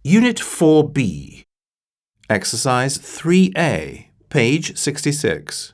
Unit 4B. Exercise 3A, page 66.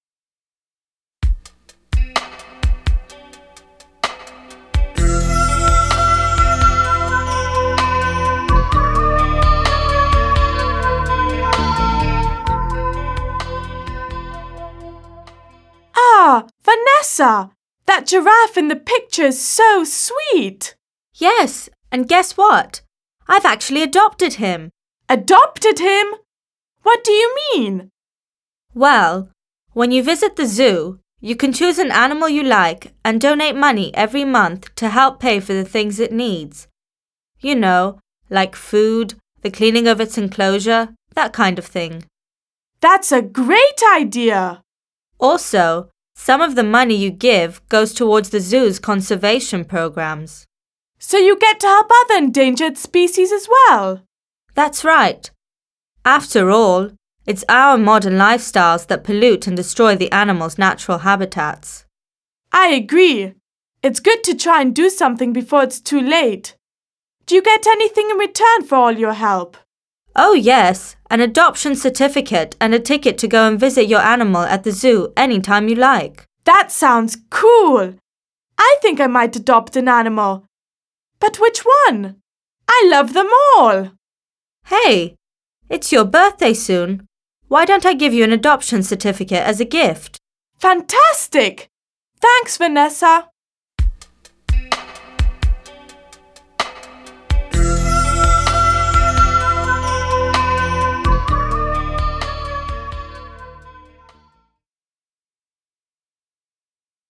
Ah, Vanessa! That giraffe in the picture is so sweet! Yes, and guess what? I've actually adopted him. Adopted him? What do you mean? Well, when you visit the zoo, you can choose an animal you like and donate money every month to help pay for the things it needs. You know, like food, the cleaning of its enclosure, that kind of thing. That's a great idea! Also, some of the money you give goes towards the zoo's conservation programs. So you get to help other endangered species as well? That's right. After all, it's our modern lifestyles that pollute and destroy the animals' natural habitats. I agree. It's good to try and do something before it's too late. Do you get anything in return for all your help? Oh yes, an adoption certificate and a ticket to go and visit your animal at the zoo anytime you like. That sounds cool! I think I might adopt an animal. But which one? I love them all! Hey, it's your birthday soon. Why don't I give you an adoption certificate as a gift? Fantastic! Thanks, Vanessa.